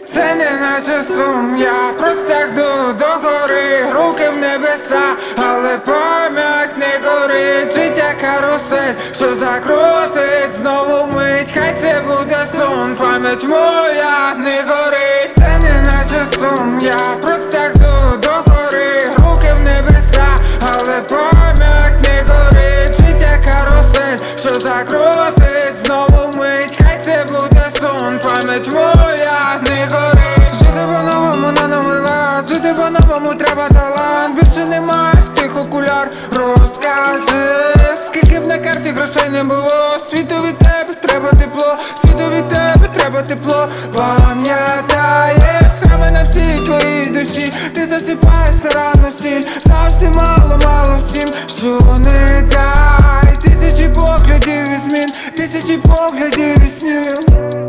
Це не наче сум, я простягну до гори, руки в небеса, але пам'ять не горить. Життя карусель, що закрутить знову мить, хай це буде сон, пам'ять моя не горить. Це не наче сум, я простягну до гори, руки в небеса, але пам'ять не горить. Життя карусель, що закрутить знову мить, хай це буде сон, пам'ять моя не горить. Жити по-новому на новий лад, жити по-новому треба талант. Більше немає тих окуляр, розкази. Скільки б на карті грошей не було, світу від тебе треба тепло, світу від тебе треба тепло. Пам'ятаєш саме на всій твоїй душі, ти засипаєш старанну сіль, завжди мало всім, що не дай. Тисячі поглядів і змін, тисячі поглядів і снів.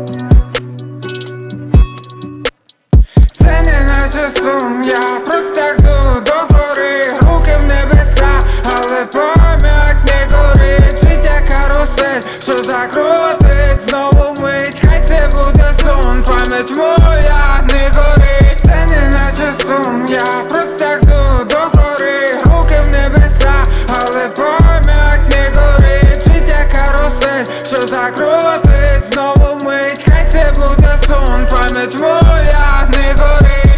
Це не наче сум, я простягну до гори, руки в небеса, але пам'ять не горить. Життя карусель, що закрутить знову мить, хай це буде сон, пам'ять моя не горить. Це не наче сум, я простягну до гори, руки в небеса, але пам'ять не горить. Життя карусель, що закрутить знову мить, хай це буде сон, пам'ять моя не горить.